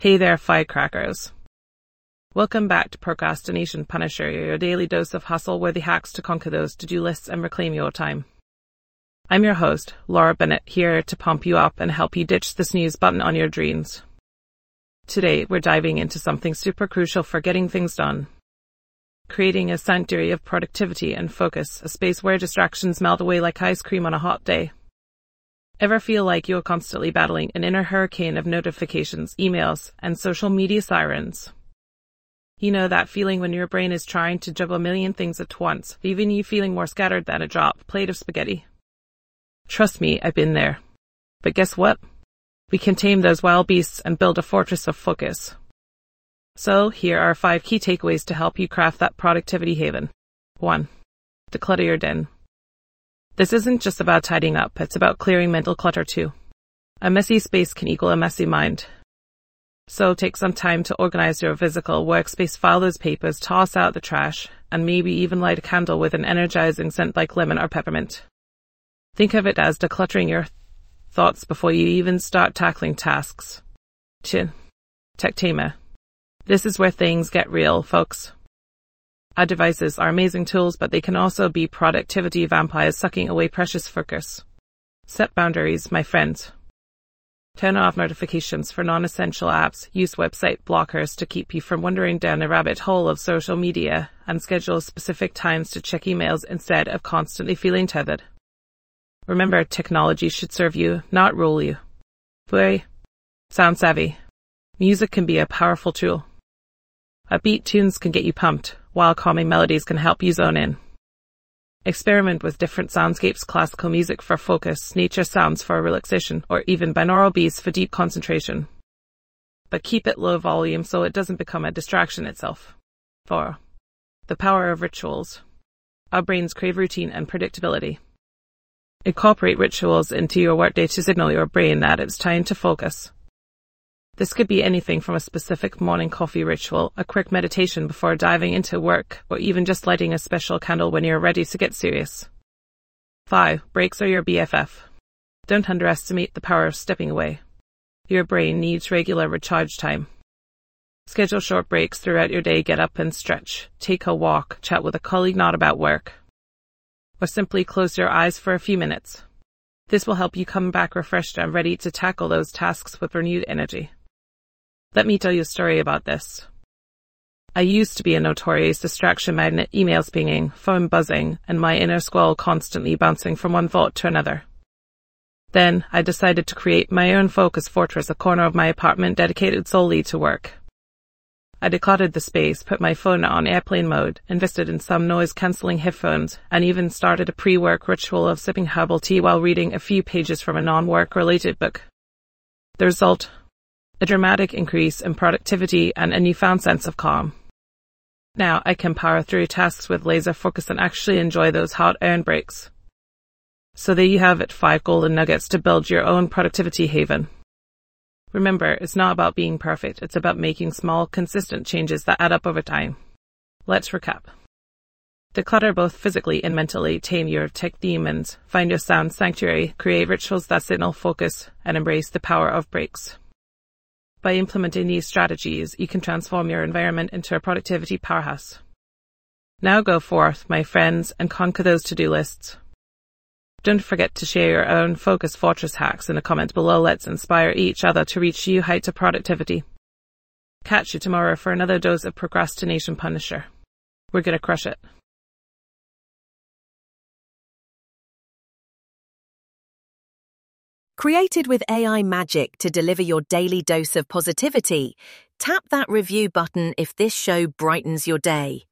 Hey there, firecrackers. Welcome back to Procrastination Punisher, your daily dose of hustle-worthy hacks to conquer those to-do lists and reclaim your time. I'm your host, Laura Bennett, here to pump you up and help you ditch the snooze button on your dreams. Today, we're diving into something super crucial for getting things done. Creating a sanctuary of productivity and focus, a space where distractions melt away like ice cream on a hot day. Ever feel like you're constantly battling an inner hurricane of notifications, emails, and social media sirens? You know that feeling when your brain is trying to juggle a million things at once, leaving you feeling more scattered than a dropped plate of spaghetti? Trust me, I've been there. But guess what? We can tame those wild beasts and build a fortress of focus. So, here are 5 key takeaways to help you craft that productivity haven. 1. Declutter your den. This isn't just about tidying up, it's about clearing mental clutter too. A messy space can equal a messy mind. So take some time to organize your physical workspace, file those papers, toss out the trash, and maybe even light a candle with an energizing scent like lemon or peppermint. Think of it as decluttering your thoughts before you even start tackling tasks. 2. Techtamer. This is where things get real, folks. Our devices are amazing tools, but they can also be productivity vampires sucking away precious focus. Set boundaries, my friends. Turn off notifications for non-essential apps, use website blockers to keep you from wandering down a rabbit hole of social media, and schedule specific times to check emails instead of constantly feeling tethered. Remember, technology should serve you, not rule you. Boy, sound savvy. Music can be a powerful tool. Upbeat tunes can get you pumped, while calming melodies can help you zone in. Experiment with different soundscapes, classical music for focus, nature sounds for relaxation, or even binaural beats for deep concentration. But keep it low volume so it doesn't become a distraction itself. 4. The power of rituals. Our brains crave routine and predictability. Incorporate rituals into your workday to signal your brain that it's time to focus. This could be anything from a specific morning coffee ritual, a quick meditation before diving into work, or even just lighting a special candle when you're ready to get serious. 5. Breaks are your BFF. Don't underestimate the power of stepping away. Your brain needs regular recharge time. Schedule short breaks throughout your day, get up and stretch, take a walk, chat with a colleague not about work, or simply close your eyes for a few minutes. This will help you come back refreshed and ready to tackle those tasks with renewed energy. Let me tell you a story about this. I used to be a notorious distraction magnet, emails pinging, phone buzzing, and my inner squall constantly bouncing from one thought to another. Then, I decided to create my own focus fortress, a corner of my apartment dedicated solely to work. I decluttered the space, put my phone on airplane mode, invested in some noise-cancelling headphones, and even started a pre-work ritual of sipping herbal tea while reading a few pages from a non-work-related book. The result? A dramatic increase in productivity and a newfound sense of calm. Now I can power through tasks with laser focus and actually enjoy those hard-earned breaks. So there you have it, 5 golden nuggets to build your own productivity haven. Remember, it's not about being perfect, it's about making small, consistent changes that add up over time. Let's recap. Declutter both physically and mentally, tame your tech demons, find your sound sanctuary, create rituals that signal focus, and embrace the power of breaks. By implementing these strategies, you can transform your environment into a productivity powerhouse. Now go forth, my friends, and conquer those to-do lists. Don't forget to share your own Focus Fortress hacks in the comments below. Let's inspire each other to reach new heights of productivity. Catch you tomorrow for another dose of Procrastination Punisher. We're gonna crush it. Created with AI magic to deliver your daily dose of positivity, tap that review button if this show brightens your day.